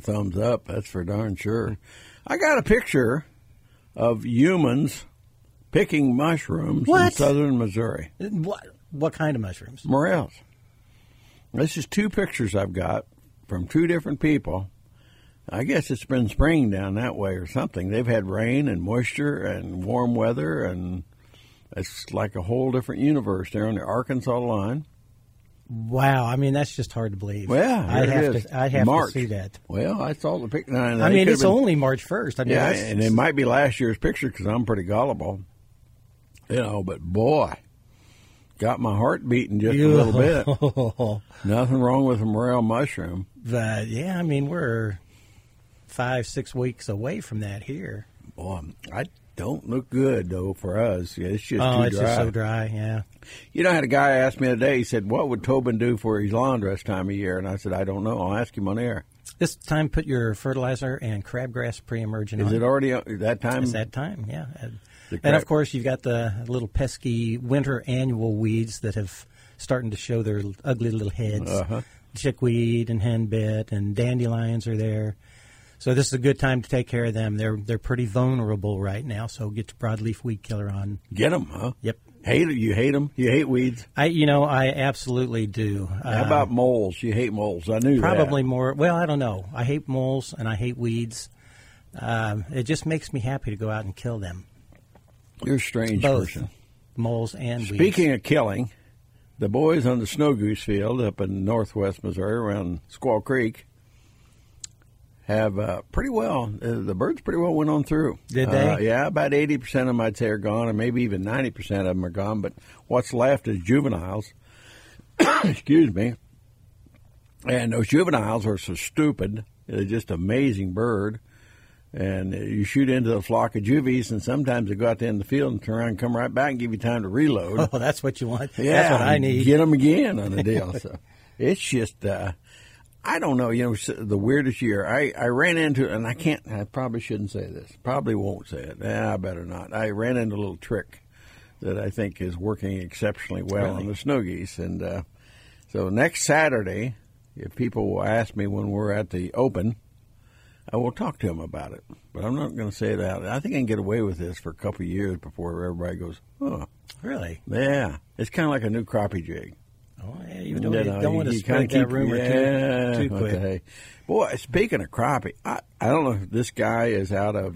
Thumbs up, that's for darn sure. I got a picture of humans picking mushrooms in southern Missouri. What kind of mushrooms? Morels. This is 2 pictures I've got from 2 different people. I guess it's been spring down that way or something. They've had rain and moisture and warm weather, and it's like a whole different universe there on the Arkansas line. Wow, I mean, that's just hard to believe. Well, I'd have to see that. Well, I saw the picture. I mean, it's only March 1st. I mean, yeah, and it might be last year's picture because I'm pretty gullible. But boy, got my heart beating just a little bit. Nothing wrong with a morel mushroom. But, yeah, I mean, we're 5-6 weeks away from that here. Boy, I don't look good, though, for us. Yeah, it's just too dry. It's just so dry, yeah. You know, I had a guy ask me today, he said, what would Tobin do for his lawn this time of year? And I said, I don't know. I'll ask him on air. This time, put your fertilizer and crabgrass pre-emergent on. Is it already that time? It's that time, yeah. And, of course, you've got the little pesky winter annual weeds that have starting to show their ugly little heads. Chickweed and henbit and dandelions are there. So this is a good time to take care of them. They're pretty vulnerable right now, so get your broadleaf weed killer on. Get them, huh? Yep. You hate them? You hate weeds? I absolutely do. How about moles? You hate moles. I knew probably that. More. Well, I don't know. I hate moles and I hate weeds. It just makes me happy to go out and kill them. You're a strange person. Moles and weeds. Speaking of killing, the boys on the snow goose field up in northwest Missouri around Squaw Creek have pretty well, the birds pretty well went on through. Did they? Yeah, about 80% of them I'd say are gone, and maybe even 90% of them are gone, but what's left is juveniles. Excuse me. And those juveniles are so stupid. They're just an amazing bird. And you shoot into the flock of juvies, and sometimes they go out there in the field and turn around and come right back and give you time to reload. Oh, that's what you want. Yeah, that's what I need. Get them again on the deal. So it's just, I don't know, the weirdest year. I ran into, and I probably shouldn't say this. Probably won't say it. I better not. I ran into a little trick that I think is working exceptionally well on the snow geese. And so next Saturday, if people will ask me when we're at the Open, I will talk to them about it, but I'm not going to say that. I think I can get away with this for a couple of years before everybody goes, oh. Really? Yeah. It's kind of like a new crappie jig. Oh, yeah, you don't want to spread that rumor too quick. Okay. Boy, speaking of crappie, I don't know if this guy is out of,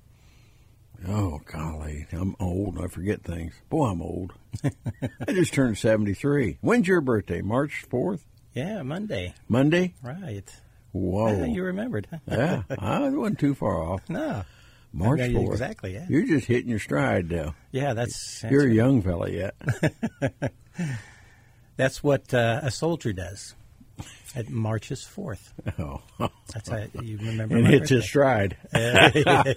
oh, golly, I'm old and I forget things. Boy, I'm old. I just turned 73. When's your birthday, March 4th? Yeah, Monday. Monday? Right. Whoa. Yeah, you remembered. Yeah, I wasn't too far off. No. March 4th. Exactly, yeah. You're just hitting your stride, though. Yeah, that's You're right. a young fella yet. That's what a soldier does. It marches forth. Oh. That's how you remember. And hits his stride. Right.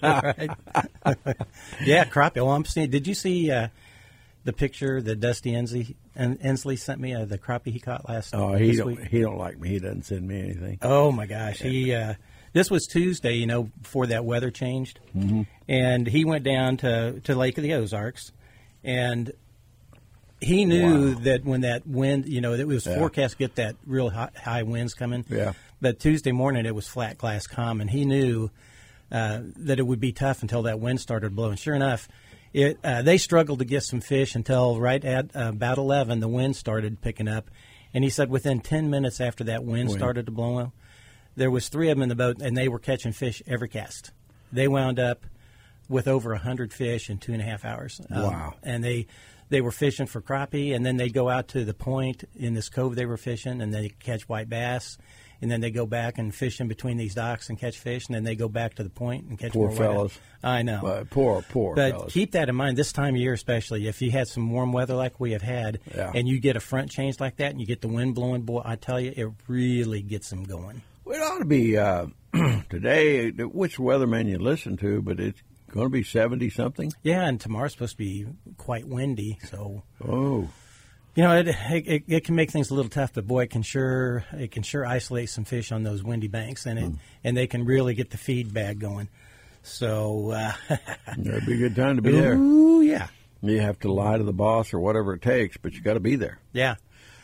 Yeah, crappie. Well, I'm seeing. Did you see the picture that Dusty Ensley sent me of the crappie he caught last week? He don't like me. He doesn't send me anything. Oh my gosh, this was Tuesday, before that weather changed, and he went down to Lake of the Ozarks, and he knew that when that wind, it was forecast to get that real high winds coming. Yeah. But Tuesday morning it was flat glass calm, and he knew that it would be tough until that wind started blowing. Sure enough. They struggled to get some fish until right at about 11, the wind started picking up. And he said within 10 minutes after that wind started to blow, there was 3 of them in the boat, and they were catching fish every cast. They wound up with over 100 fish in 2.5 hours. Wow. And they were fishing for crappie, and then they'd go out to the point in this cove they were fishing, and they'd catch white bass. And then they go back and fish in between these docks and catch fish, and then they go back to the point and catch more white bass. Poor fellas. I know. Poor But fellas. keep that in mind this time of year, especially if you had some warm weather like we have had, and you get a front change like that, and you get the wind blowing. Boy, I tell you, it really gets them going. Well, it ought to be today. Which weatherman you listen to, but it's going to be 70 something. Yeah, and tomorrow's supposed to be quite windy. So. Oh. It can make things a little tough, but boy, it can sure isolate some fish on those windy banks, and they can really get the feed bag going. So it'd be a good time to be there. Ooh, yeah. You have to lie to the boss or whatever it takes, but you got to be there. Yeah.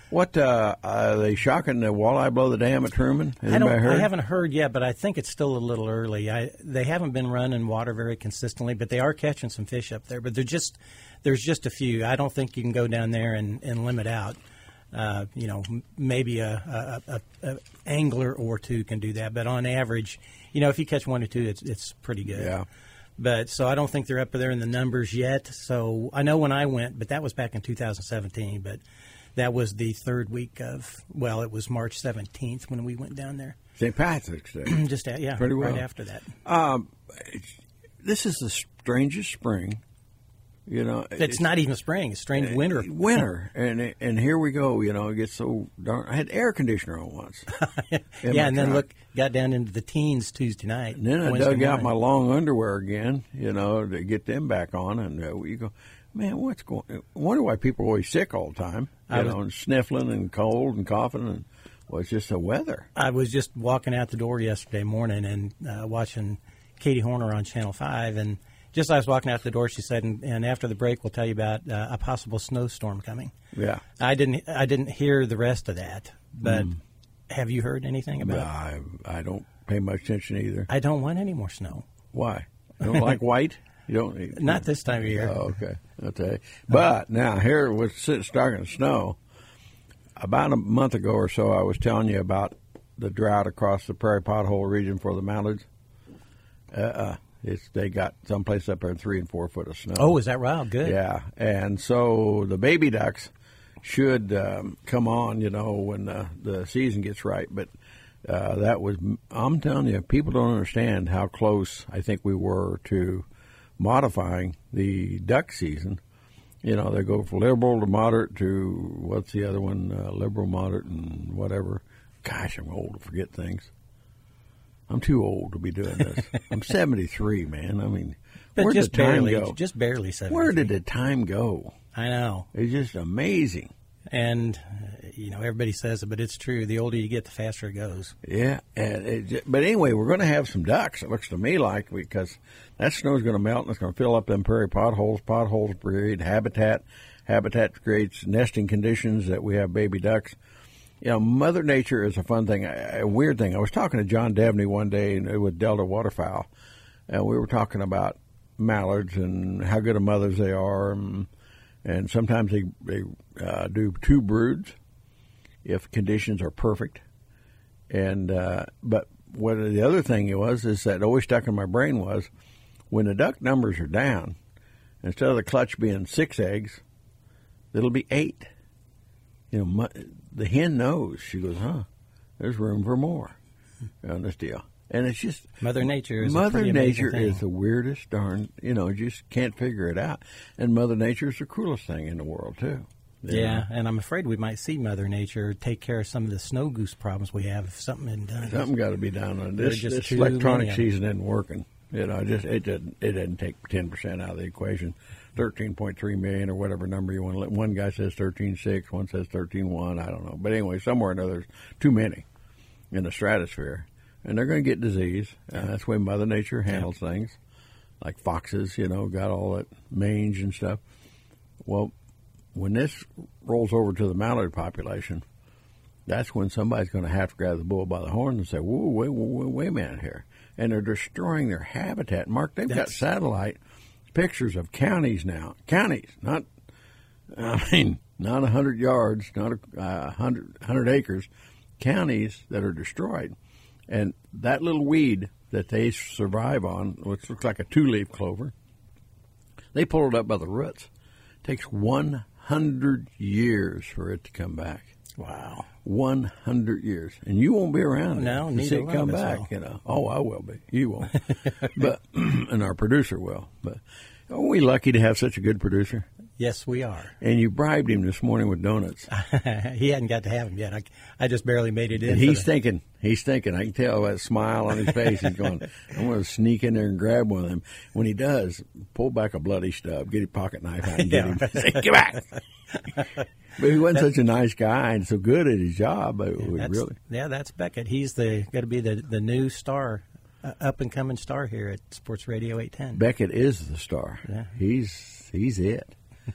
What are they shocking the walleye below the dam at Truman? I haven't heard yet, but I think it's still a little early. They haven't been running water very consistently, but they are catching some fish up there. But there's just a few. I don't think you can go down there and limit out. Maybe a angler or two can do that, but on average, if you catch 1 or 2, it's pretty good. Yeah. But so I don't think they're up there in the numbers yet. So I know when I went, but that was back in 2017. But that was the third week it was March 17th when we went down there. St. Patrick's Day. Pretty well. Right after that. This is the strangest spring. It's not even spring. It's strange winter. Winter, and here we go. It gets so darn. I had air conditioner on once. And then got down into the teens Tuesday night. And then I dug out my long underwear again, to get them back on, and you go, man, what's going? I wonder why people are always sick all the time. And sniffling and cold and coughing, and it's just the weather. I was just walking out the door yesterday morning and watching Katie Horner on Channel 5, and just as I was walking out the door, she said, and after the break, we'll tell you about a possible snowstorm coming. Yeah. I didn't hear the rest of that, but have you heard anything about it? I don't pay much attention either. I don't want any more snow. Why? You don't like white? You don't? Not this time of year. Oh, okay. I'll tell you. But now, here was starting to snow. About a month ago or so, I was telling you about the drought across the prairie pothole region for the mallards. They got someplace up there 3 and 4 foot of snow. Oh, is that right? Good. Yeah, and so the baby ducks should come on, when the season gets right. But I'm telling you, people don't understand how close I think we were to modifying the duck season. They go from liberal to moderate to, what's the other one, liberal, moderate, and whatever. Gosh, I'm old to forget things. I'm too old to be doing this. I'm 73, man. I mean, where did the time go? Just barely 73. Where did the time go? I know. It's just amazing. And, everybody says it, but it's true. The older you get, the faster it goes. Yeah. But anyway, we're going to have some ducks, it looks to me like, because that snow's going to melt and it's going to fill up them prairie potholes. Potholes create habitat. Habitat creates nesting conditions that we have baby ducks. Mother Nature is a fun thing, a weird thing. I was talking to John Devney one day with Delta Waterfowl, and we were talking about mallards and how good of mothers they are, and sometimes they do 2 broods if conditions are perfect. And but what the other thing is that always stuck in my brain was when the duck numbers are down, instead of the clutch being 6 eggs, it'll be 8. The hen knows. She goes, there's room for more on this deal. And it's just Mother Nature is the weirdest darn, just can't figure it out. And Mother Nature is the cruelest thing in the world, too. Yeah, and I'm afraid we might see Mother Nature take care of some of the snow goose problems we have if something isn't done. Something got to be done on this. This electronic season isn't working. It didn't take 10% out of the equation. 13.3 million or whatever number you want to let. One guy says 13.6, one says 13.1, I don't know. But anyway, somewhere or another, there's too many in the stratosphere. And they're going to get disease. That's the way Mother Nature handles things. Like foxes, got all that mange and stuff. Well, when this rolls over to the mallard population, that's when somebody's going to have to grab the bull by the horn and say, whoa, wait a minute here. And they're destroying their habitat. Mark, they've got satellite pictures of counties now. Counties, not 100 yards, not 100 acres. Counties that are destroyed. And that little weed that they survive on, which looks like a 2-leaf clover, they pull it up by the roots. It takes 100 years for it to come back. Wow. 100 years. And you won't be around to see it come back. Oh, I will be. You won't. But and our producer will. But are we lucky to have such a good producer? Yes, we are. And you bribed him this morning with donuts. He hadn't got to have them yet. I just barely made it in. And he's thinking. I can tell by that smile on his face. He's going, I'm going to sneak in there and grab one of them. When he does, pull back a bloody stub, get his pocket knife out and get him. Say, get back. But he wasn't such a nice guy and so good at his job. That's Beckett. He's got to be the new star, up-and-coming star here at Sports Radio 810. Beckett is the star. Yeah. He's it.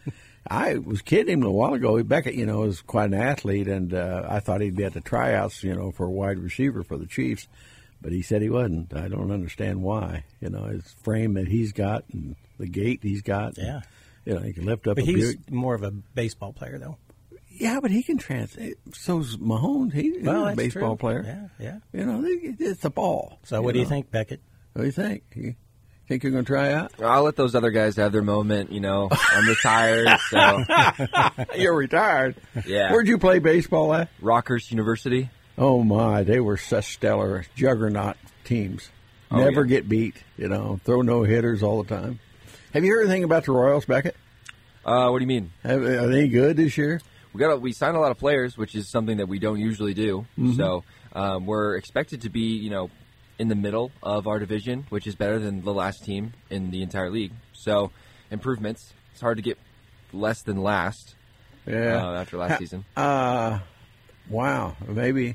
I was kidding him a while ago. Beckett, is quite an athlete, and I thought he'd be at the tryouts, for a wide receiver for the Chiefs. But he said he wasn't. I don't understand why. His frame that he's got and the gait he's got. Yeah. He can lift up but a he's more of a baseball player, though. Yeah, but he can so's Mahomes. He's a baseball player. Yeah. It's a ball. So what do you think, Beckett? What do you think? You think you're going to try out? I'll let those other guys have their moment. I'm retired, so. You're retired? Yeah. Where'd you play baseball at? Rockhurst University. Oh, my. They were such stellar juggernaut teams. Never get beat, throw no-hitters all the time. Have you heard anything about the Royals, Beckett? What do you mean? Are they good this year? We signed a lot of players, which is something that we don't usually do. Mm-hmm. So we're expected to be, in the middle of our division, which is better than the last team in the entire league. So improvements. It's hard to get less than last. Yeah. After last season. Wow. Maybe,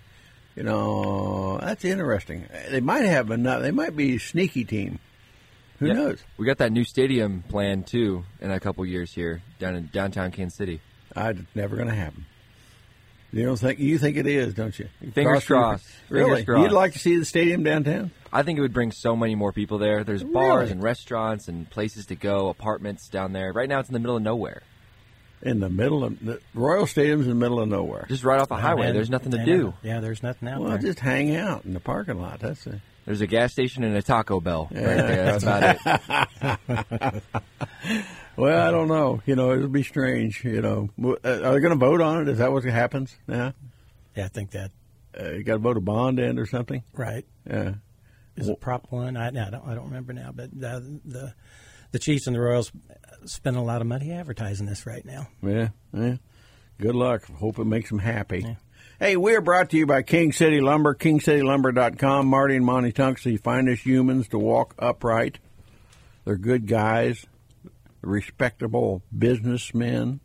that's interesting. They might have enough. They might be a sneaky team. Who knows? We got that new stadium planned, too, in a couple years here down in downtown Kansas City. It's never going to happen. You think it is, don't you? Fingers crossed. Really? Fingers crossed. You'd like to see the stadium downtown? I think it would bring so many more people there. There's bars and restaurants and places to go, apartments down there. Right now it's in the middle of nowhere. In the middle of the Royal Stadium's in the middle of nowhere. Just right off the highway. There's nothing to do. Yeah, there's nothing out there. Well, just hang out in the parking lot. That's it. There's a gas station and a Taco Bell right there. That's about it. Well, I don't know. It'll be strange. Are they going to vote on it? Is that what happens now? Yeah, I think that. You got to vote a bond in or something? Right. Yeah. Is it Prop 1? I don't remember now. But the Chiefs and the Royals spend a lot of money advertising this right now. Yeah. Good luck. Hope it makes them happy. Yeah. Hey, we're brought to you by King City Lumber, KingCityLumber.com. Marty and Monty Tunks, the finest humans to walk upright. They're good guys, respectable businessmen.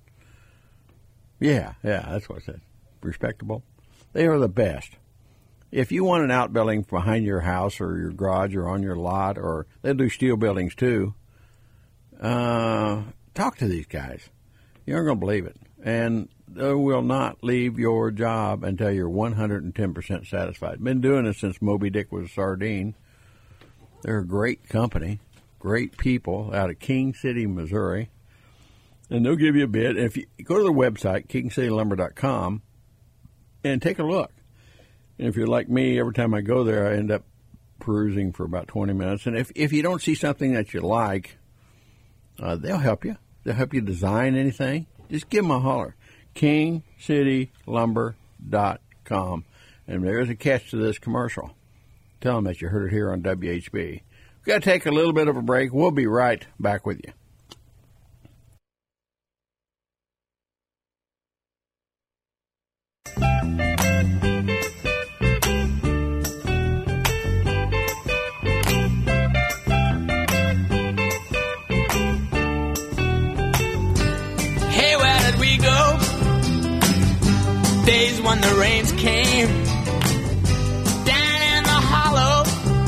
Yeah, that's what I said. Respectable. They are the best. If you want an outbuilding behind your house or your garage or on your lot, or they'll do steel buildings too, talk to these guys. You aren't going to believe it. And they will not leave your job until you're 110% satisfied. Been doing this since Moby Dick was a sardine. They're a great company, great people out of King City, Missouri. And they'll give you a bid. If you go to their website, KingCityLumber.com, and take a look. And if you're like me, every time I go there, I end up perusing for about 20 minutes. And if you don't see something that you like, they'll help you. They'll help you design anything. Just give them a holler. KingCityLumber.com. And there's a catch to this commercial. Tell them that you heard it here on WHB. We've got to take a little bit of a break. We'll be right back with you. Hey, where did we go? Days when the rains came down in the hollow,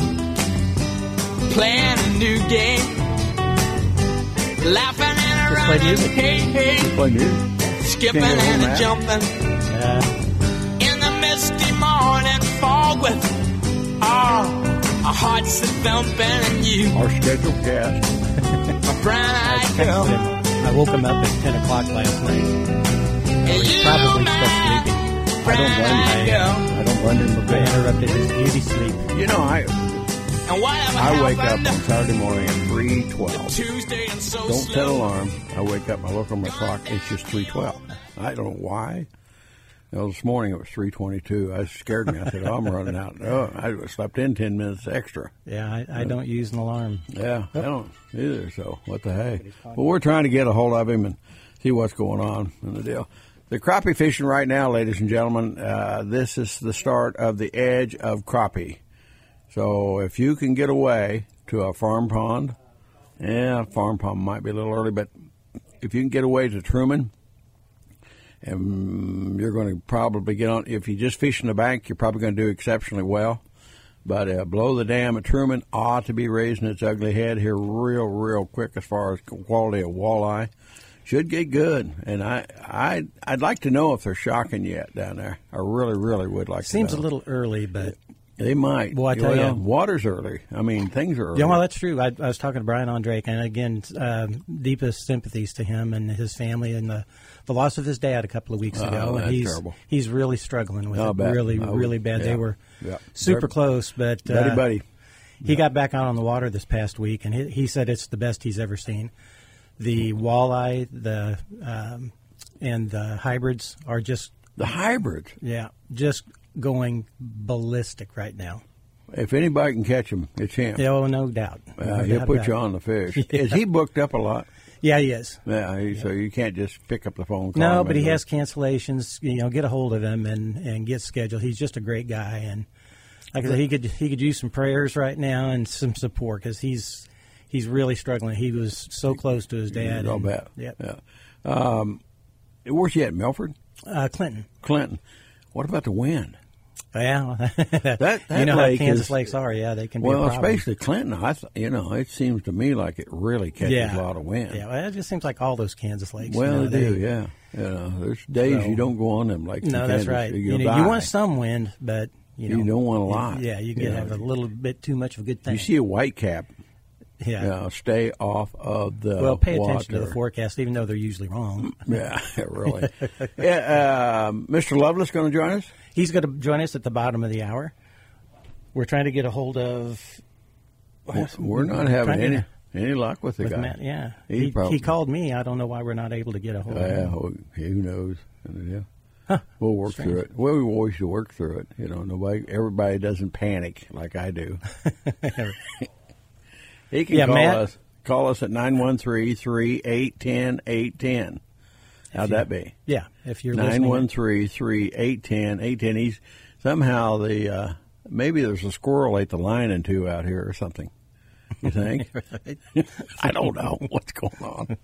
playing a new game, laughing and Just play running, music. hey, Play music. skipping Can't go home, and man. jumping Yeah. in the misty morning fog with our hearts a thumping and you, Our scheduled guest. my brown-eyed girl, I woke him up at 10 o'clock last night. and He's you, probably my still sleeping. I don't blame brown-eyed him. girl. I don't blame him a I bit. interrupted his beauty sleep. And whatever I wake up happened on Saturday morning at 3:12. Tuesday and so Don't slow. set alarm. I wake up, I look on my clock, it's just 3:12. I don't know why. This morning it was 3:22. It scared me. I said, I'm running out. Oh, I slept in 10 minutes extra. Yeah, I don't use an alarm. Yeah, I don't either, so what the heck. Well, we're trying to get a hold of him and see what's going on in the deal. The crappie fishing right now, ladies and gentlemen, this is the start of the edge of crappie. So if you can get away to a farm pond, farm pond might be a little early, but if you can get away to Truman, and you're going to probably get on. If you just fish in the bank, you're probably going to do exceptionally well. But Below the Dam at Truman ought to be raising its ugly head here real quick as far as quality of walleye. Should get good, and I'd like to know if they're shocking yet down there. I really, really would like Seems to know. a little early, but They might. Well, I tell you. water's early. I mean, things are early. yeah, well, that's true. I was talking to Brian on Drake, and again, deepest sympathies to him and his family and the loss of his dad a couple of weeks ago. That's and terrible. He's really struggling with I'll it. bet. Really, I would- really bad. yeah. They were Yeah. super They're- close, but buddy. he got back out on the water this past week, and he said it's the best he's ever seen. The walleye, and the hybrids are just The hybrids. just going ballistic right now. If anybody can catch them, it's him. Yeah, oh, no doubt. No He'll doubt put about you it. on the fish. Yeah. Is he booked up a lot? Yeah, he is. Yeah, so you can't just pick up the phone. Call No, him but he and go, has cancellations. Get a hold of him and get scheduled. He's just a great guy, and like I said, he could use some prayers right now and some support because he's really struggling. He was so close to his dad. I'll and- bet. Yep. Yeah. Where's he at? Milford? Clinton. Clinton. What about the wind? Yeah, That you know how lake Kansas is- lakes are. Yeah, they can be Well, a problem. especially Clinton. It seems to me like it really catches a lot of wind. Yeah, well, it just seems like all those Kansas lakes. Well, they do, yeah. There's days So- you don't go on them lakes. in No, that's Kansas. right. You'll You die. want some wind, but you don't want a lot. Yeah, you can have a little bit too much of a good thing. You see a whitecap. yeah. Stay off of the Well, pay water. attention to the forecast, even though they're usually wrong. Yeah, really. Mr. Lovelace going to join us? He's going to join us at the bottom of the hour. We're trying to get a hold of. We're not having Trying to- any luck with the With guy. Matt, yeah. He He probably- called me. I don't know why we're not able to get a hold of him. Who knows? Yeah. We'll work through it. Well, we always work through it. Everybody doesn't panic like I do. He can Yeah, call Matt- us. Call us at 913-381-810. How'd that be? Yeah, if you're listening. 913-381-810. He's somehow maybe there's a squirrel ate the lion two out here or something. You think? I don't know what's going on.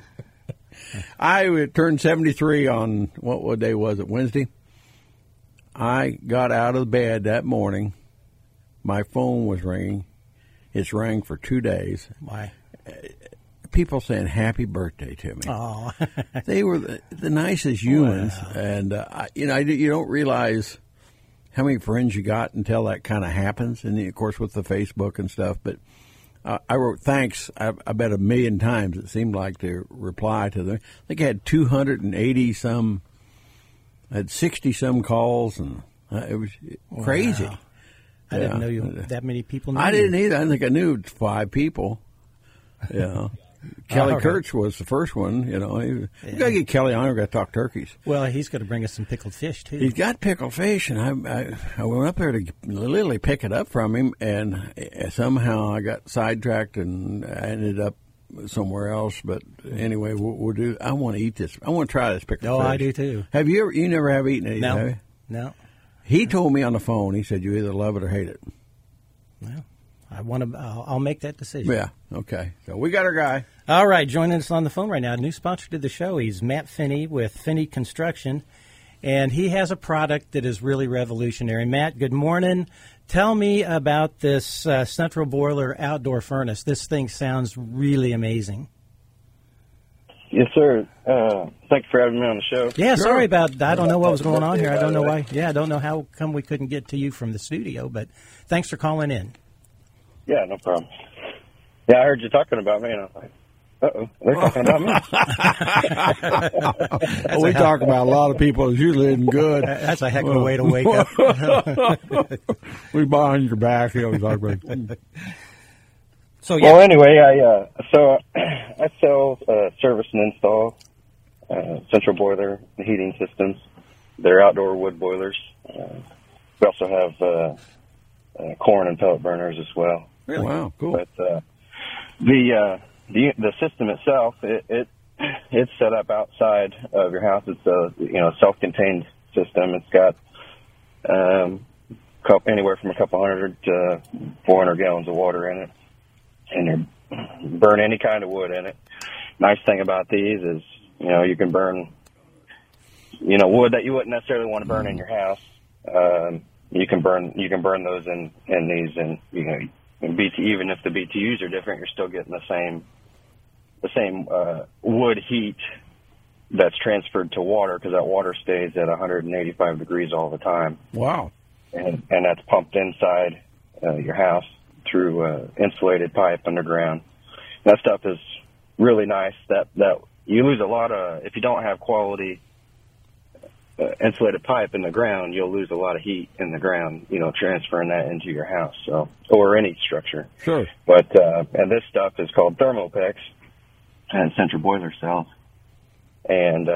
I turned 73 on, what day was it, Wednesday? I got out of bed that morning. My phone was ringing. It's rang for 2 days. Why? People saying happy birthday to me. Oh, They were the nicest humans. And, you don't realize how many friends you got until that kind of happens. And, of course, with the Facebook and stuff. But I wrote thanks, I bet 1 million times it seemed like to reply to them. I think I had 280-some, I had 60-some calls, and it was crazy. Wow. I didn't know that many people knew I you. didn't either. I think I knew 5 people. Yeah. Kelly All right. Kurtz was the first one. You got to get Kelly on. We've got to talk turkeys. Well, he's going to bring us some pickled fish, too. He's got pickled fish, and I went up there to literally pick it up from him, and somehow I got sidetracked and I ended up somewhere else. But anyway, we'll do. I want to eat this. I want to try this pickled Oh, fish. I do, too. Have you ever? You never have eaten it? No. Have you? No. He told me on the phone. He said you either love it or hate it. Well, I'll make that decision. Yeah. Okay. So we got our guy. All right, joining us on the phone right now, new sponsor to the show. He's Matt Finney with Finney Construction, and he has a product that is really revolutionary. Matt, good morning. Tell me about this central boiler outdoor furnace. This thing sounds really amazing. Yes, sir. Thank you for having me on the show. Yeah, Sure. sorry about I don't know what was going on here. I don't know why. Yeah, I don't know how come we couldn't get to you from the studio, but thanks for calling in. Yeah, no problem. Yeah, I heard you talking about me, and I was like, uh-oh, they're talking about me. We talk about a lot of people. It's usually isn't good. That's a heck of a way to wake up. We behind your back. You know, talk about. So yeah, Well, anyway, I sell, service and install central boiler heating systems. They're outdoor wood boilers. We also have corn and pellet burners as well. Really? Wow, cool. But the system itself, it's set up outside of your house. It's a self-contained system. It's got anywhere from a couple hundred to 400 gallons of water in it, and you burn any kind of wood in it. Nice thing about these is you can burn wood that you wouldn't necessarily want to burn in your house. You can burn those in these, and in BT, even if the BTUs are different, you're still getting the same wood heat that's transferred to water, because that water stays at 185 degrees all the time. Wow. And that's pumped inside your house through insulated pipe underground. That stuff is really nice. That you lose a lot of, if you don't have quality insulated pipe in the ground, you'll lose a lot of heat in the ground, transferring that into your house, or any structure. Sure. But and this stuff is called Thermopex and central boiler cells. And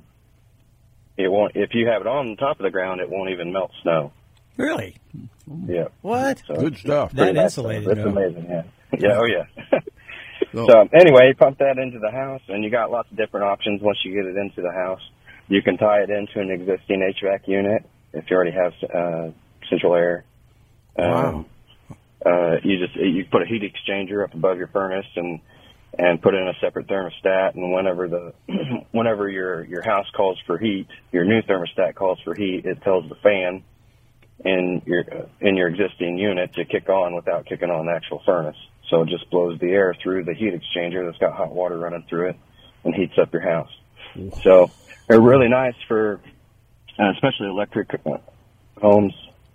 it won't, if you have it on top of the ground, it won't even melt snow. Really? Yeah. What? So Good stuff. That nice insulated. stuff. It's amazing, yeah. Yeah, oh yeah. So- So anyway, you pump that into the house, and you got lots of different options once you get it into the house. You can tie it into an existing HVAC unit if you already have central air. Wow. You put a heat exchanger up above your furnace and put in a separate thermostat, and whenever your house calls for heat, your new thermostat calls for heat, it tells the fan in your existing unit to kick on without kicking on the actual furnace. So it just blows the air through the heat exchanger that's got hot water running through it and heats up your house. So they're really nice for especially electric homes.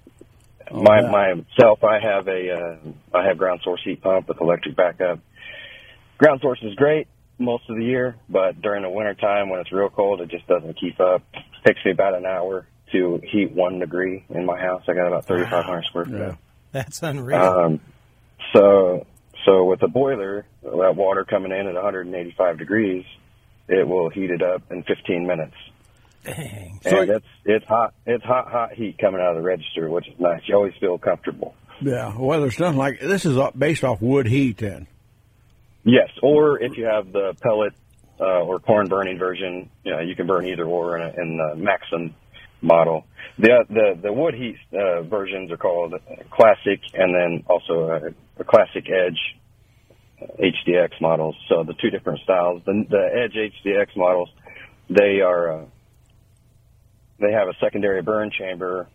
Myself, I have ground source heat pump with electric backup. Ground source is great most of the year, but during the winter time when it's real cold, it just doesn't keep up. It takes me about an hour to heat 1 degree in my house. I got about 3,500 square feet. Yeah. That's unreal. So with the boiler, that water coming in at 185 degrees, it will heat it up in 15 minutes. Dang. And it's hot heat coming out of the register, which is nice. You always feel comfortable. Yeah. Well, there's nothing like this. Is based off wood heat, then. Yes, or if you have the pellet or corn burning version, you can burn either or in the Maxim model. The wood heat versions are called Classic, and then also the Classic Edge HDX models. So the two different styles. The Edge HDX models, they have a secondary burn chamber,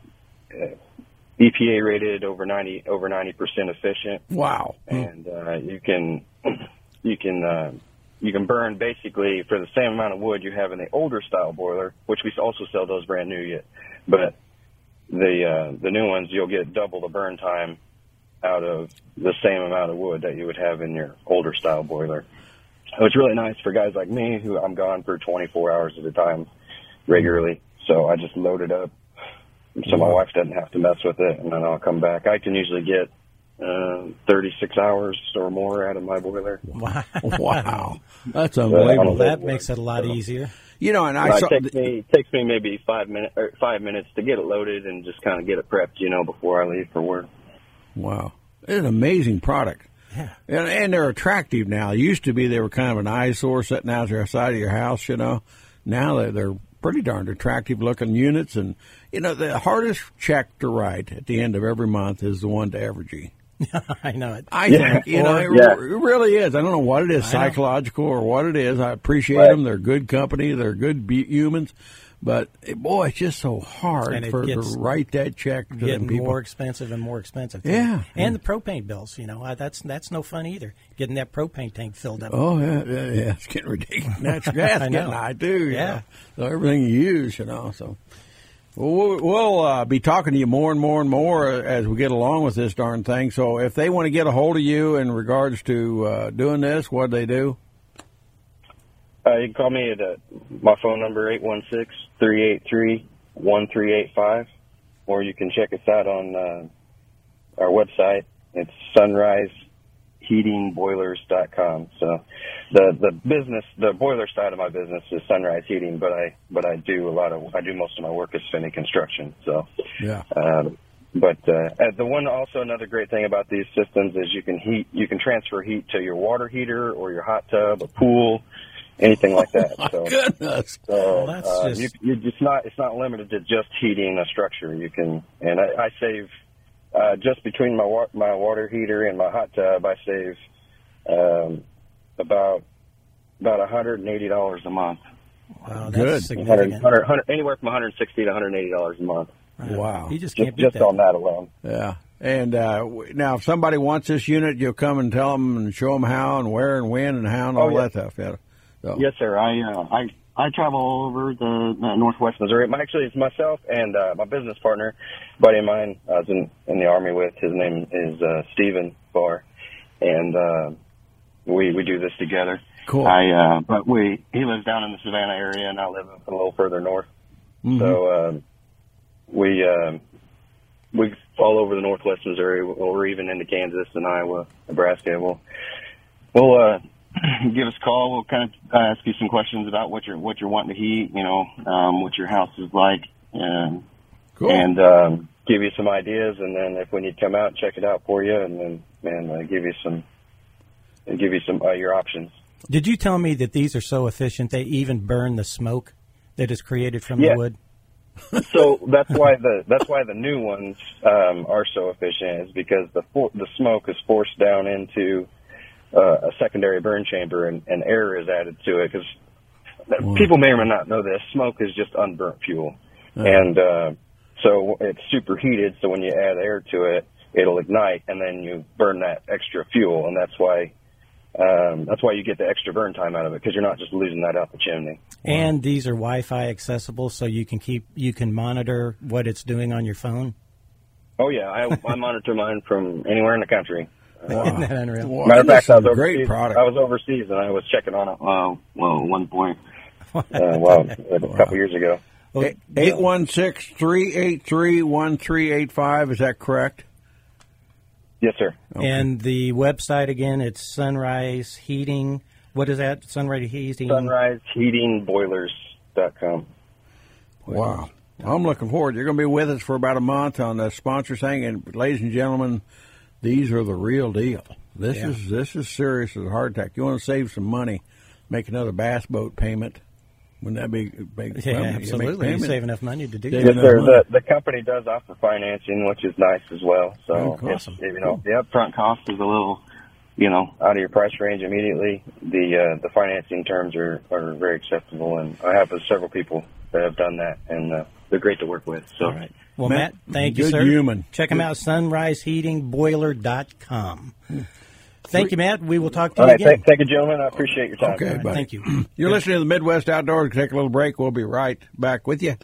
EPA rated over 90% efficient. Wow. And you can burn basically for the same amount of wood you have in the older style boiler, which we also sell those brand new yet. But the new ones, you'll get double the burn time out of the same amount of wood that you would have in your older style boiler. So it's really nice for guys like me who I'm gone for 24 hours at a time regularly. So I just load it up so my wife doesn't have to mess with it, and then I'll come back. I can usually get 36 hours or more out of my boiler. Wow. Wow. That's unbelievable. That makes it a lot easier. And it takes me maybe 5 minutes to get it loaded and just kind of get it prepped, before I leave for work. Wow. It's an amazing product. Yeah. And they're attractive now. It used to be they were kind of an eyesore sitting out the side of your house, Now they're pretty darn attractive looking units. And, the hardest check to write at the end of every month is the one to Evergy. I know it. I think, it really is. I don't know what it is, psychological or what it is. I appreciate them. They're good company. They're good humans. But, boy, it's just so hard to write that check to them people. More expensive and more expensive. Too. Yeah. And the propane bills, that's no fun either, getting that propane tank filled up. Oh, yeah. It's getting ridiculous. Natural gas getting high, too. Yeah. So everything you use, so. We'll be talking to you more and more and more as we get along with this darn thing. So if they want to get a hold of you in regards to doing this, what do they do? You can call me at my phone number, 816-383-1385, or you can check us out on our website. It's sunriseheatingboilers.com. So the boiler side of my business is Sunrise Heating, but I do most of my work as Finney Construction. So yeah. Another great thing about these systems is you can transfer heat to your water heater or your hot tub, a pool, anything like that. Goodness. So it's not limited to just heating a structure. You can, and I save just between my water heater and my hot tub, I save about $180 a month. Wow, that's good. significant. Anywhere from $160 to $180 a month. Wow. You just can't beat just that. on that alone. Yeah. And now, if somebody wants this unit, you'll come and tell them and show them how and where and when and how and all that stuff. Yeah. So. Yes, sir. I I travel all over the Northwest Missouri. Actually, it's myself and my business partner, buddy of mine, I was in the Army with. His name is Stephen Barr, and we do this together. Cool. But he lives down in the Savannah area, and I live a little further north. Mm-hmm. So we all over the Northwest Missouri, or even into Kansas and Iowa, Nebraska. We'll give us a call. We'll kind of ask you some questions about what you're wanting to heat, what your house is like, and Cool. and give you some ideas. And then if we need to come out and check it out for you, and give you some your options. Did you tell me that these are so efficient they even burn the smoke that is created from the wood? So that's why the new ones are so efficient, is because the smoke is forced down into a secondary burn chamber, and air is added to it, because people may or may not know this. Smoke is just unburnt fuel, and so it's superheated. So when you add air to it, it'll ignite, and then you burn that extra fuel, and that's why you get the extra burn time out of it, because you're not just losing that out the chimney. And these are Wi-Fi accessible, so you can monitor what it's doing on your phone. Oh yeah, I monitor mine from anywhere in the country. Isn't that unreal? Wow, Matter of fact, this I is was a great overseas. product. I was overseas, and I was checking on it. At one point, a couple years ago. 816-383-1385. Is that correct? Yes, sir. Okay. And the website again, it's Sunrise Heating. What is that? Sunrise Heating. SunriseHeatingBoilers.com. Wow. I'm looking forward. You're going to be with us for about a month on the sponsor thing, and ladies and gentlemen, these are the real deal. This is serious as a heart attack. You want to save some money, make another bass boat payment. Wouldn't that be big? Yeah, absolutely. You save enough money to do Yes, that. Yes, sir. The company does offer financing, which is nice as well. So, awesome. the upfront cost is a little, out of your price range immediately. The financing terms are very acceptable, and I have several people that have done that, and they're great to work with. So, All right. Well, Matt, thank you, good sir. human. Check them out, sunriseheatingboiler.com. Thank you, Matt. We will talk to you all right, again. thank you, gentlemen. I appreciate your time. Okay, buddy. Thank you. You're listening to the Midwest Outdoors. Take a little break. We'll be right back with you.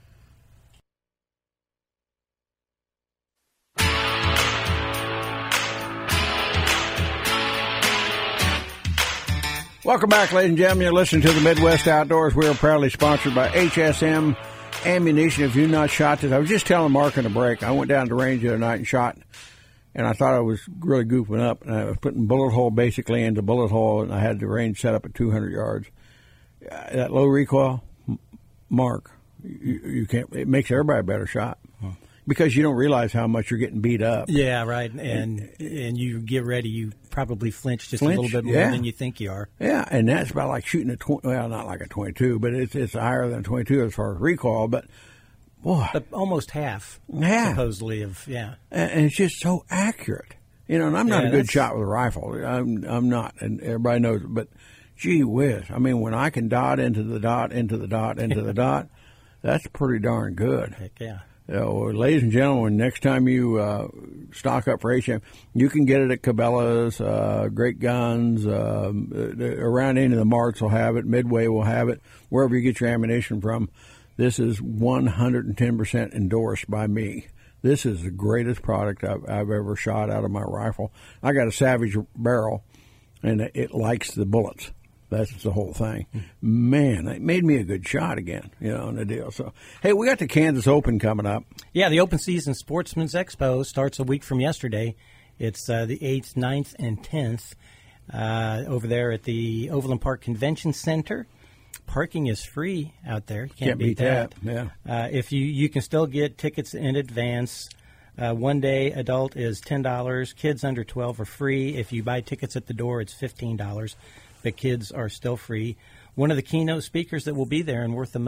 Welcome back, ladies and gentlemen. You're listening to the Midwest Outdoors. We are proudly sponsored by HSM Ammunition. If you've not shot this, I was just telling Mark in the break, I went down to the range the other night and shot, and I thought I was really goofing up, and I was putting bullet hole basically into bullet hole, and I had the range set up at 200 yards. That low recoil, Mark, you can't. It makes everybody a better shot because you don't realize how much you're getting beat up. Yeah, right. And you get ready, you probably flinch just a little bit more than you think you are. Yeah, and that's about like shooting a not like a 22, but it's higher than a 22 as far as recoil. But boy, But almost half, Yeah. supposedly, of and it's just so accurate. And I'm not a good shot with a rifle. I'm not, and everybody knows it. But gee whiz, I mean, when I can dot into the dot, into the dot, into the dot, that's pretty darn good. Heck yeah. Ladies and gentlemen, next time you stock up for HM, you can get it at Cabela's, Great Guns, around any of the marts will have it, Midway will have it, wherever you get your ammunition from. This is 110% endorsed by me. This is the greatest product I've ever shot out of my rifle. I got a Savage barrel, and it likes the bullets. That's the whole thing. Man, it made me a good shot again, on the deal. So, hey, we got the Kansas Open coming up. Yeah, the Open Season Sportsman's Expo starts a week from yesterday. It's the 8th, 9th, and 10th over there at the Overland Park Convention Center. Parking is free out there. You can't beat that. Yeah. If you can still get tickets in advance. One day adult is $10. Kids under 12 are free. If you buy tickets at the door, it's $15. The kids are still free. One of the keynote speakers that will be there and worth the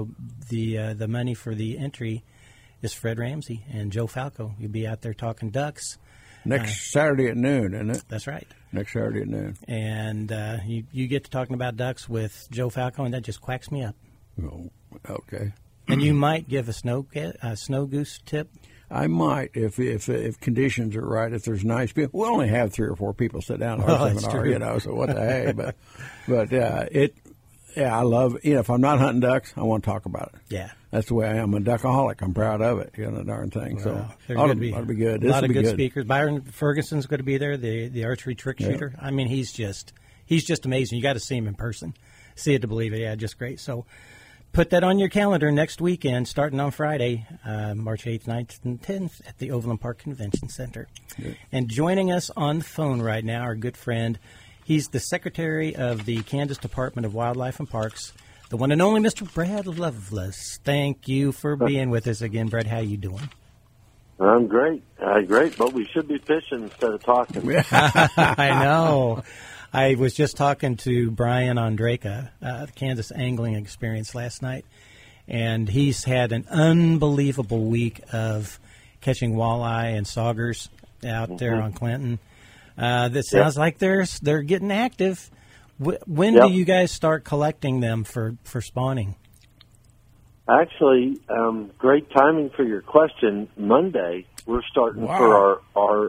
money for the entry is Fred Ramsey and Joe Falco. You'll be out there talking ducks. Next Saturday at noon, isn't it? That's right. Next Saturday at noon. And you get to talking about ducks with Joe Falco, and that just quacks me up. Oh, okay. And you might give a snow goose tip. I might if conditions are right. If there's nice people, we'll only have 3 or 4 people sit down at our seminar, true. So what the hey? But Yeah, I love. If I'm not hunting ducks, I want to talk about it. Yeah. That's the way I am. I'm a duckaholic. I'm proud of it. The darn thing. So ought to be good. A lot of good speakers. Byron Ferguson's going to be there, the archery trick shooter. I mean, he's just amazing. You got to see him in person. See it to believe it. Yeah, just great. So put that on your calendar next weekend, starting on Friday, March 8th, 9th, and 10th at the Overland Park Convention Center. Yeah. And joining us on the phone right now, our good friend, he's the Secretary of the Kansas Department of Wildlife and Parks, the one and only Mr. Brad Lovelace. Thank you for being with us again, Brad. How you doing? I'm great. Great, but we should be fishing instead of talking. I know. I was just talking to Brian Ondraka, the Kansas Angling Experience last night, and he's had an unbelievable week of catching walleye and saugers out there on Clinton. That sounds like they're getting active. When do you guys start collecting them for spawning? Actually, great timing for your question. Monday, we're starting for our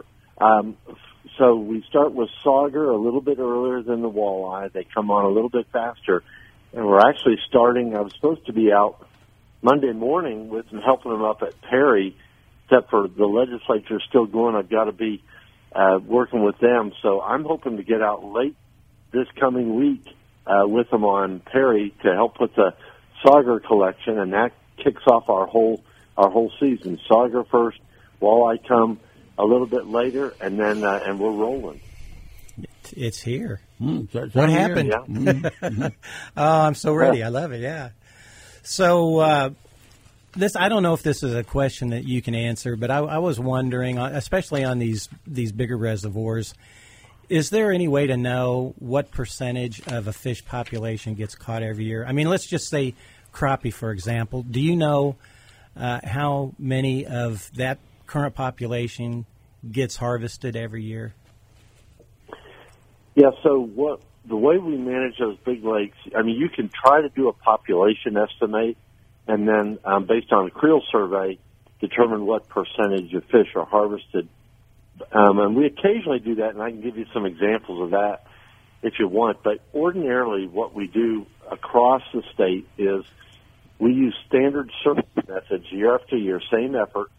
so we start with sauger a little bit earlier than the walleye. They come on a little bit faster. And we're actually starting, I was supposed to be out Monday morning with them, helping them up at Perry, except for the legislature is still going. I've got to be working with them. So I'm hoping to get out late this coming week with them on Perry to help with the sauger collection, and that kicks off our whole season. Sauger first, walleye come a little bit later, and then and we're rolling. It's here. What happened? Yeah. Oh, I'm so ready. I love it. Yeah. So this, I don't know if this is a question that you can answer, but I was wondering, especially on these bigger reservoirs, is there any way to know what percentage of a fish population gets caught every year? I mean, let's just say crappie, for example. Do you know how many of that current population gets harvested every year? Yeah, so the way we manage those big lakes, I mean, you can try to do a population estimate and then based on a creel survey, determine what percentage of fish are harvested. And we occasionally do that, and I can give you some examples of that if you want. But ordinarily what we do across the state is we use standard survey methods year after year, same effort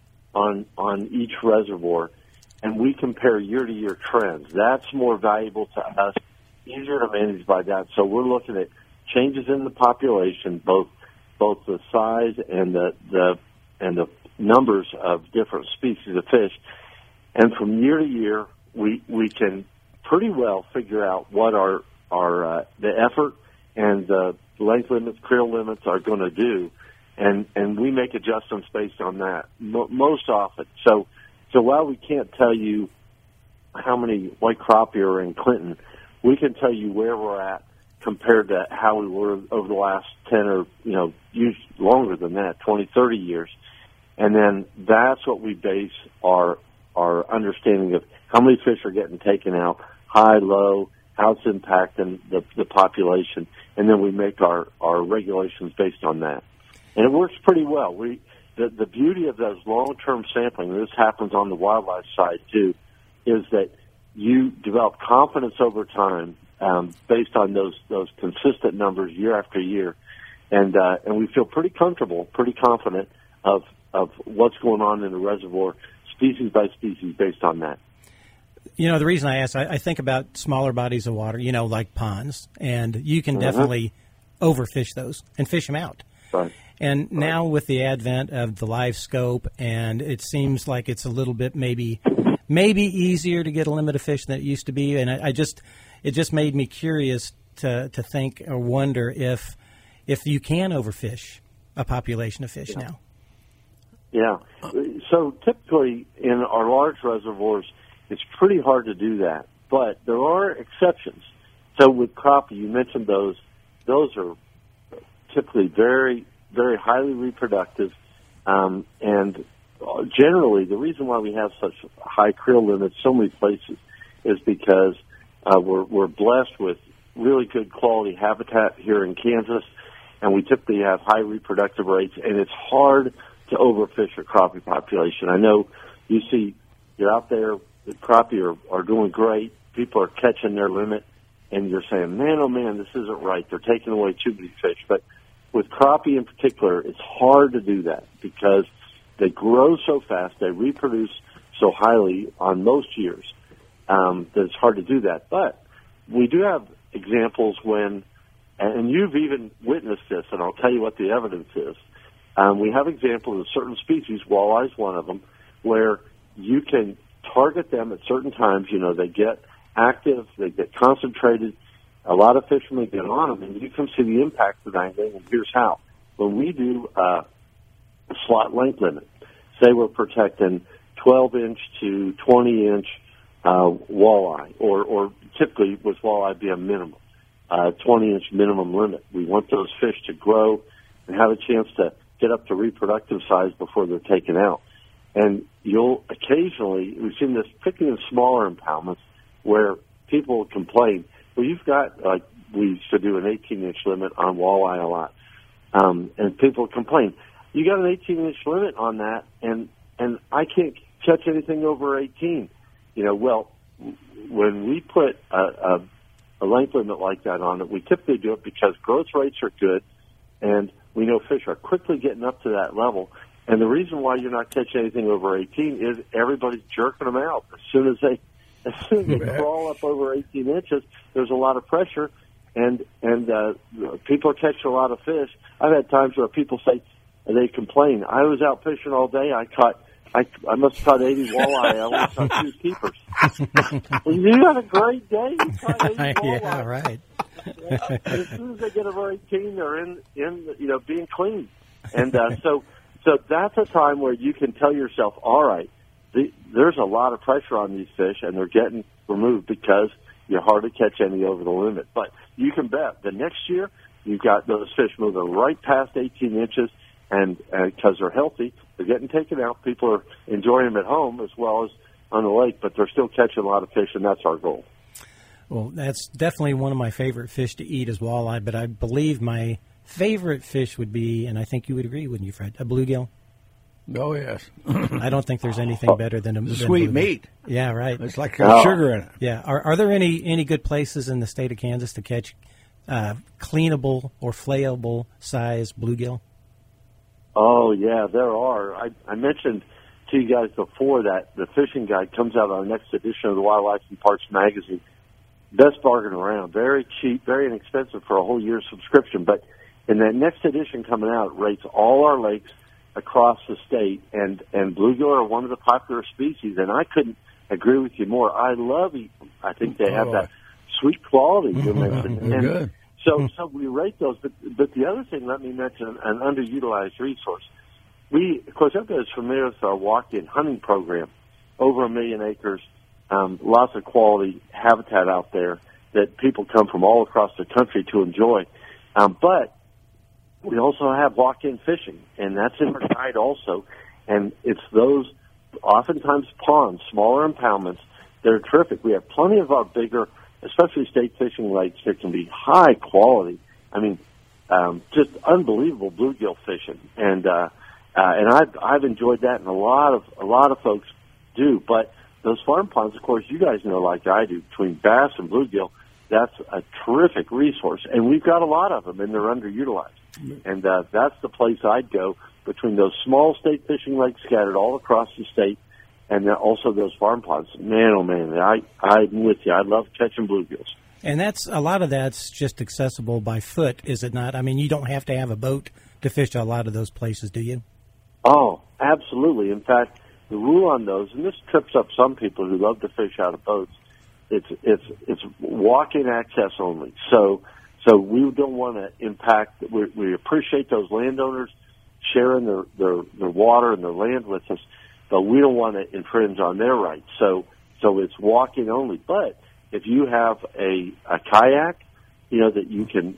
on each reservoir, and we compare year-to-year trends. That's more valuable to us, easier to manage by that. So we're looking at changes in the population, both the size and the numbers of different species of fish. And from year to year, we can pretty well figure out what our the effort and the length limits, creel limits are going to do, and we make adjustments based on that most often. So while we can't tell you how many white crappie are in Clinton, we can tell you where we're at compared to how we were over the last 10 or longer than that, 20, 30 years, and then that's what we base our understanding of how many fish are getting taken out, high, low, how it's impacting the population, and then we make our regulations based on that. And it works pretty well. The beauty of those long-term sampling, and this happens on the wildlife side too, is that you develop confidence over time based on those consistent numbers year after year, and we feel pretty comfortable, pretty confident of what's going on in the reservoir, species by species, based on that. The reason I ask, I think about smaller bodies of water, like ponds, and you can definitely overfish those and fish them out. Right. And now with the advent of the live scope, and it seems like it's a little bit maybe easier to get a limit of fish than it used to be, and it just made me curious to think or wonder if you can overfish a population of fish now. Yeah. So typically in our large reservoirs, it's pretty hard to do that, but there are exceptions. So with crappie, you mentioned those are typically very, very highly reproductive, and generally the reason why we have such high creel limits so many places is because we're blessed with really good quality habitat here in Kansas, and we typically have high reproductive rates, and it's hard to overfish a crappie population. I know you're out there, the crappie are doing great. People are catching their limit, and you're saying, man, oh man, this isn't right. They're taking away too many fish. But with crappie in particular, it's hard to do that because they grow so fast, they reproduce so highly on most years that it's hard to do that. But we do have examples when, and you've even witnessed this, and I'll tell you what the evidence is. We have examples of certain species, walleye is one of them, where you can target them at certain times. You know, they get active, they get concentrated, a lot of fishermen get on them, and you can see the impact of angling, and here's how. When we do a slot length limit, say we're protecting 12-inch to 20-inch walleye, or typically with walleye be a minimum, 20-inch minimum limit. We want those fish to grow and have a chance to get up to reproductive size before they're taken out. And you'll occasionally, we've seen this particularly in smaller impoundments, where people complain, well, you've got, like we used to do an 18-inch limit on walleye a lot, and people complain, you got an 18-inch limit on that, and I can't catch anything over 18. You know, well, when we put a length limit like that on it, we typically do it because growth rates are good, and we know fish are quickly getting up to that level. And the reason why you're not catching anything over 18 is everybody's jerking them out. As soon as they crawl up over 18 inches, there's a lot of pressure, and people are catching a lot of fish. I've had times where people say, they complain, I was out fishing all day, I must have caught 80 walleye, I only caught 2 keepers. Well, you had a great day, you caught 80 walleye. Yeah, right. As soon as they get over 18, they're in being clean. And so that's a time where you can tell yourself, all right, there's a lot of pressure on these fish, and they're getting removed because you hardly catch any over the limit. But you can bet the next year you've got those fish moving right past 18 inches, and because they're healthy, they're getting taken out. People are enjoying them at home as well as on the lake, but they're still catching a lot of fish, and that's our goal. Well, that's definitely one of my favorite fish to eat is walleye, but I believe my favorite fish would be, and I think you would agree, wouldn't you, Fred, a bluegill? Oh, yes. I don't think there's anything better than a sweet meat. Yeah, right. It's like sugar in it. Yeah. Are there any good places in the state of Kansas to catch cleanable or flayable size bluegill? Oh, yeah, there are. I mentioned to you guys before that the fishing guide comes out on our next edition of the Wildlife and Parks magazine. Best bargain around. Very cheap, very inexpensive for a whole year's subscription. But in that next edition coming out, it rates all our lakes across the state, and bluegill are one of the popular species, and I couldn't agree with you more. I love eating them. I think they have that sweet quality you mentioned. They're good. So we rate those, but the other thing, let me mention an underutilized resource. We, of course, everybody's familiar with our walk-in hunting program, over 1 million acres, lots of quality habitat out there that people come from all across the country to enjoy. But we also have walk-in fishing, and that's in our guide also. And it's those, oftentimes ponds, smaller impoundments, that are terrific. We have plenty of our bigger, especially state fishing lakes, that can be high quality. I mean, just unbelievable bluegill fishing, and I've enjoyed that, and a lot of folks do. But those farm ponds, of course, you guys know like I do, between bass and bluegill, that's a terrific resource, and we've got a lot of them, and they're underutilized. And that's the place I'd go, between those small state fishing lakes scattered all across the state, and then also those farm ponds. Man, oh man, I'm with you. I love catching bluegills. And a lot of that's just accessible by foot, is it not? I mean, you don't have to have a boat to fish a lot of those places, do you? Oh, absolutely. In fact, the rule on those, and this trips up some people who love to fish out of boats, it's walk-in access only. So we don't want to impact. We appreciate those landowners sharing their water and their land with us, but we don't want to infringe on their rights. So it's walk-in only. But if you have a kayak, that you can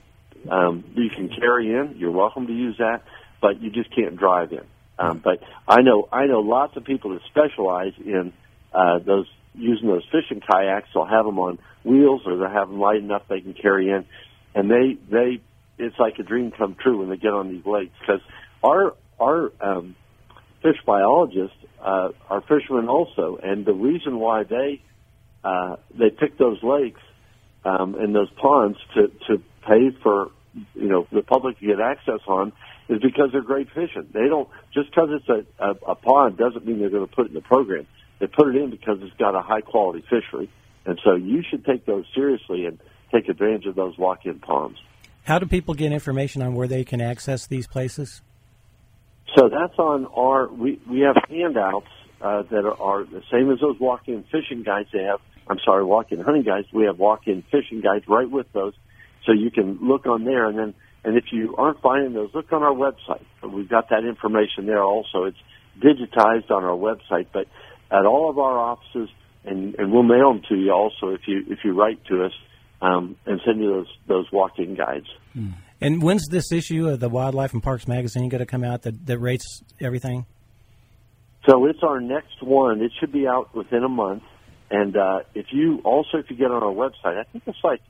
carry in, you're welcome to use that, but you just can't drive in. But I know lots of people that specialize in using those fishing kayaks. They'll have them on wheels, or they'll have them light enough they can carry in, and it's like a dream come true when they get on these lakes, because our fish biologists are fishermen also, and the reason why they pick those lakes in those ponds to pay for, the public to get access on, is because they're great fishing. They don't, just because it's a pond doesn't mean they're going to put it in the program. They put it in because it's got a high quality fishery. And so you should take those seriously and take advantage of those walk-in ponds. How do people get information on where they can access these places? So that's on we have handouts that are the same as those walk-in fishing guides walk-in hunting guides. We have walk-in fishing guides right with those, so you can look on there. And if you aren't finding those, look on our website. We've got that information there also. It's digitized on our website, but at all of our offices, and we'll mail them to you also if you write to us and send you those walk-in guides. And when's this issue of the Wildlife and Parks magazine going to come out that rates everything? So it's our next one. It should be out within a month. And if you get on our website, I think it's like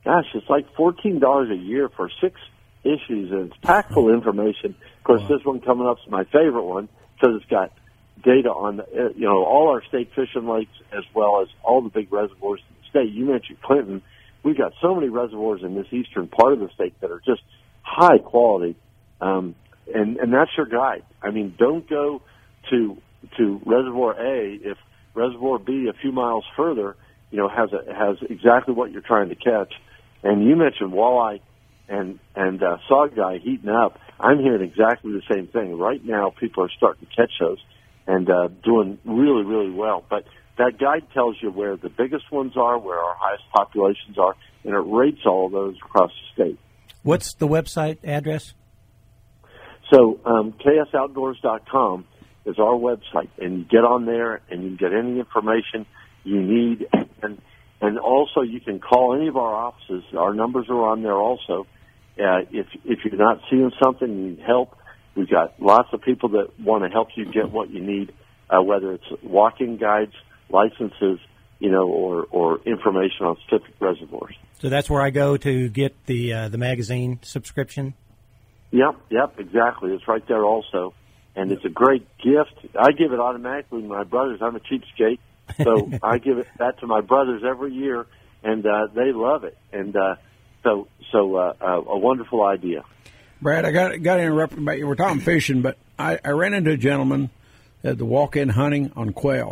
$14 a year for 6 issues, and it's packed full of information. Of course, This one coming up is my favorite one because it's got data on all our state fishing lakes as well as all the big reservoirs in the state. You mentioned Clinton. We've got so many reservoirs in this eastern part of the state that are just high quality, and that's your guide. I mean, don't go to Reservoir A if Reservoir B a few miles further, has exactly what you're trying to catch. And you mentioned walleye and sawguy heating up. I'm hearing exactly the same thing. Right now, people are starting to catch those and doing really, really well. But that guide tells you where the biggest ones are, where our highest populations are, and it rates all of those across the state. What's the website address? So ksoutdoors.com is our website, and you get on there and you can get any information you need. And also you can call any of our offices. Our numbers are on there also. If you're not seeing something, you need help. We've got lots of people that want to help you get what you need, whether it's walking guides, licenses, or information on specific reservoirs. So that's where I go to get the magazine subscription? Yep, exactly. It's right there also. And it's a great gift. I give it automatically to my brothers. I'm a cheapskate, so I give that to my brothers every year, and they love it. And so a wonderful idea. Brad, I got to interrupt you about you. We're talking fishing, but I ran into a gentleman that had the walk-in hunting on quail.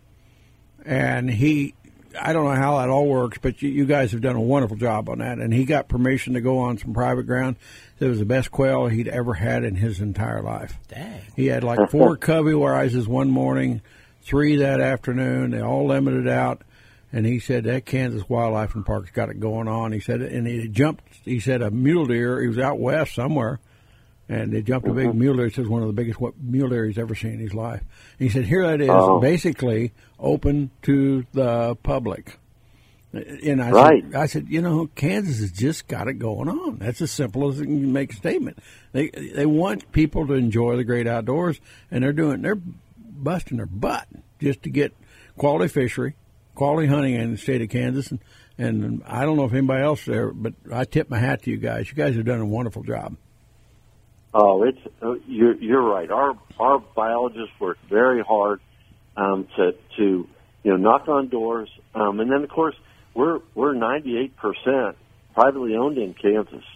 And I don't know how that all works, but you guys have done a wonderful job on that. And he got permission to go on some private ground. It was the best quail he'd ever had in his entire life. Dang. He had like 4 covey rises one morning, 3 that afternoon. They all limited out. And he said that Kansas Wildlife and Parks got it going on. He said, and he jumped, he said a mule deer, he was out west somewhere, and they jumped a big mule deer. He says one of the biggest mule deer he's ever seen in his life. And he said, here it is, basically open to the public. And I said, Kansas has just got it going on. That's as simple as you can make a statement. They want people to enjoy the great outdoors, and they're busting their butt just to get quality fishery, quality hunting in the state of Kansas. And I don't know if anybody else there, but I tip my hat to you guys. You guys have done a wonderful job. Oh, you're right. Our biologists work very hard to knock on doors, and then of course we're 98% privately owned in Kansas,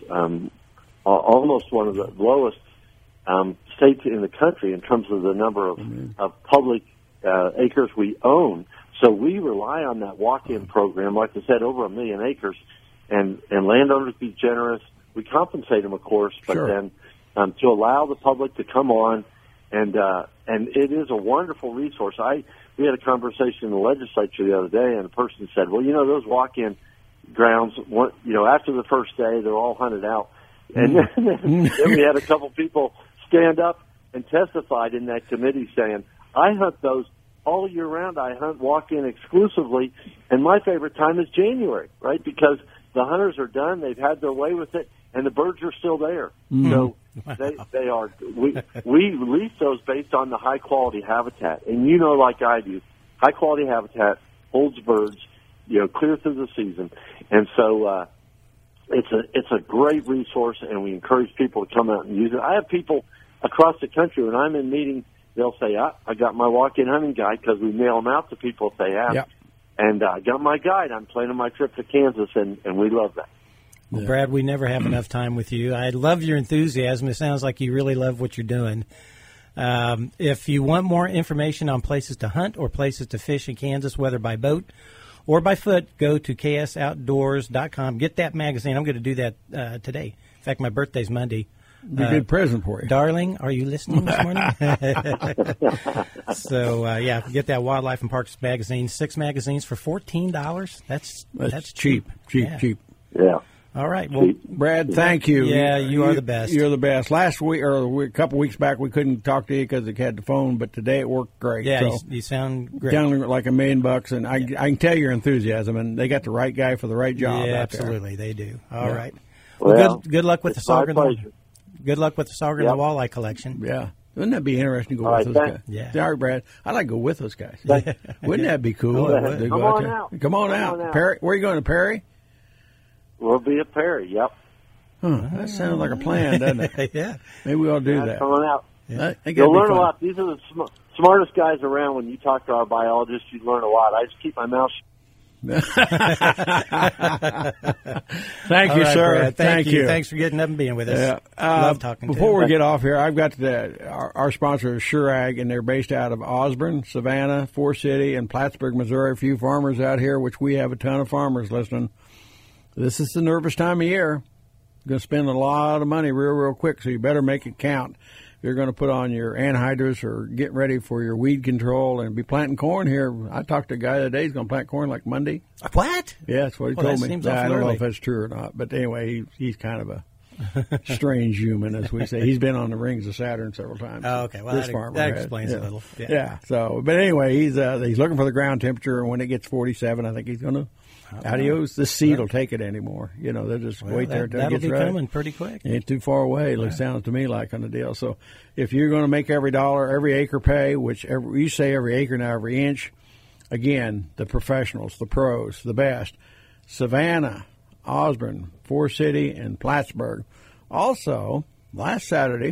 almost one of the lowest states in the country in terms of the number of public acres we own. So we rely on that walk-in program. Like I said, over 1 million acres, and landowners be generous. We compensate them, of course, but then to allow the public to come on, and it is a wonderful resource. We had a conversation in the legislature the other day, and a person said, well, those walk-in grounds, after the first day, they're all hunted out. And then we had a couple people stand up and testified in that committee saying, I hunt those all year round. I hunt walk-in exclusively, and my favorite time is January, right? Because the hunters are done, they've had their way with it, and the birds are still there. So they are. We release those based on the high quality habitat, and like I do, high quality habitat holds birds, clear through the season, and so it's a great resource, and we encourage people to come out and use it. I have people across the country when I'm in meetings, they'll say, I got my walk-in hunting guide, because we mail them out to people if they ask. Yep. And I got my guide. I'm planning my trip to Kansas, and we love that. Well, Brad, we never have enough time with you. I love your enthusiasm. It sounds like you really love what you're doing. If you want more information on places to hunt or places to fish in Kansas, whether by boat or by foot, go to ksoutdoors.com. Get that magazine. I'm going to do that today. In fact, my birthday's Monday. Be a good present for you. Darling, are you listening this morning? So, get that Wildlife and Parks magazine. 6 magazines for $14. That's cheap. Cheap. Yeah. All right. Well, Brad, thank you. Yeah, you are the best. You're the best. Last week, or a couple weeks back, we couldn't talk to you because it had the phone, but today it worked great. Yeah, so, you sound great. Sound like $1 million, and I can tell your enthusiasm, and they got the right guy for the right job. Yeah, out absolutely, there. they do. All right. Well, good luck with the sauger. Good luck with the sauger and the walleye collection. Yeah. Wouldn't that be interesting to go All with right, those guys? Yeah. Sorry, Brad. I'd like to go with those guys. Wouldn't that be cool? To Come go on there? out. Come on out. Perry, where are you going, to Perry? We'll be at Perry, yep. Huh, that sounds like a plan, doesn't it? Yeah. Maybe we ought to do that. Come on out. I think You'll that'd be learn a fun. lot. These are the smartest guys around. When you talk to our biologists, you learn a lot. I just keep my mouth shut. Thank you, right, sir. Brad. Thank you. Thanks for getting up and being with us. Yeah. Love talking to you. Before we get off here, I've got our sponsor is Sure Ag, and they're based out of Osborne, Savannah, Forest City, and Plattsburgh, Missouri. A few farmers out here, which we have a ton of farmers listening. This is the nervous time of year. You're going to spend a lot of money real quick, so you better make it count. You're going to put on your anhydrous or get ready for your weed control and be planting corn here. I talked to a guy today. He's going to plant corn like Monday. What? Yeah, that's what he Well, told that me. seems I awful don't know early. if that's true or not. But anyway, he's kind of a strange human, as we say. He's been on the rings of Saturn several times. Oh, okay. Well, This that farmer has. explains a little. Yeah. So, but anyway, he's looking for the ground temperature, and when it gets 47, I think he's going to. Adios. This seed will take it anymore. You know, they'll just wait there until it That'll gets be ready. coming pretty quick. Ain't too far away. It sounds to me like on the deal. So if you're going to make every dollar, every acre pay, which you say every acre now, every inch, again, the professionals, the pros, the best. Savannah, Osborne, Forest City, and Plattsburgh. Also, last Saturday,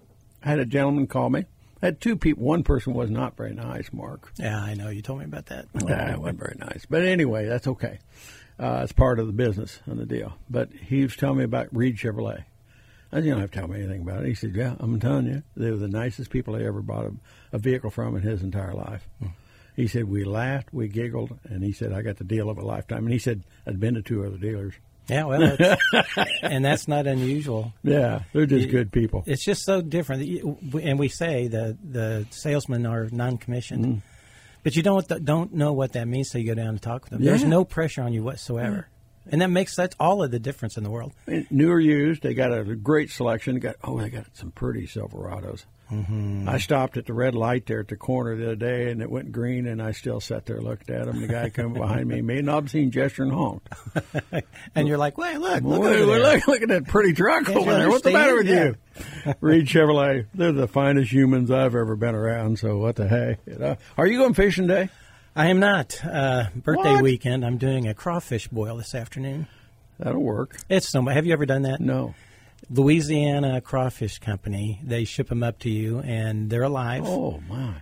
I had a gentleman call me. I had 2 people. One person was not very nice, Mark. Yeah, I know. You told me about that. It wasn't very nice. But anyway, that's okay. It's part of the business and the deal. But he was telling me about Reed Chevrolet. I didn't have to tell me anything about it. He said, yeah, I'm telling you, they were the nicest people he ever bought a vehicle from in his entire life. He said, we laughed, we giggled, and he said, I got the deal of a lifetime. And he said, I'd been to 2 other dealers. Yeah, well, and that's not unusual. Yeah, they're just good people. It's just so different. And we say the salesmen are non-commissioned. But you don't know what that means till you go down and talk with them. Yeah. There's no pressure on you whatsoever. And that's all of the difference in the world. New or used, they got a great selection. They got some pretty Silverados. Mm-hmm. I stopped at the red light there at the corner the other day, and it went green, and I still sat there, looked at him. The guy coming behind me made an obscene gesture and honked. And you're like, wait, look Look at that pretty truck Can't over you there. What's the matter with understand? you? Reed Chevrolet, they're the finest humans I've ever been around, so what the heck. Are you going fishing today? I am not. Birthday What? weekend, I'm doing a crawfish boil this afternoon. That'll work. It's have you ever done that? No. Louisiana Crawfish Company, they ship them up to you, and they're alive. Oh, my.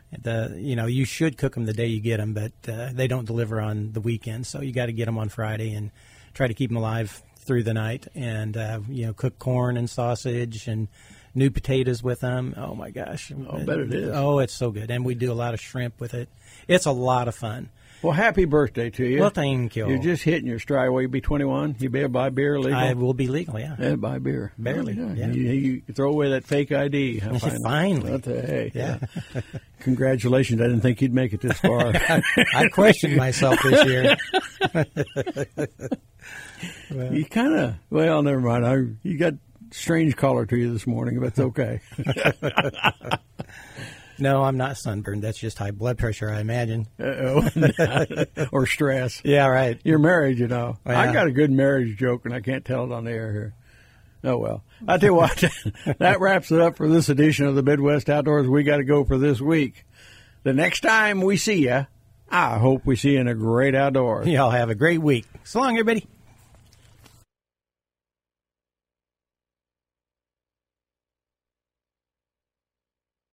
You should cook them the day you get them, but they don't deliver on the weekend, so you got to get them on Friday and try to keep them alive through the night, and cook corn and sausage and new potatoes with them. Oh my gosh! I'll bet it is. Oh, it's so good, and we do a lot of shrimp with it. It's a lot of fun. Well, happy birthday to you. Well, thank you. You're just hitting your stride. Will you be 21? You be able to buy beer legal? I will be legal, yeah. Yeah, buy beer. Barely, Oh, yeah. You throw away that fake ID. Finally. What the heck? Yeah. Congratulations. I didn't think you'd make it this far. I questioned myself this year. You kind of, never mind. You got strange color to you this morning, but it's okay. No, I'm not sunburned. That's just high blood pressure, I imagine. Or stress. Yeah, right. You're married, you know. Yeah. I got a good marriage joke, and I can't tell it on the air here. Oh, well. I tell you what, that wraps it up for this edition of the Midwest Outdoors. We got to go for this week. The next time we see you, I hope we see you in a great outdoors. Y'all have a great week. So long, everybody.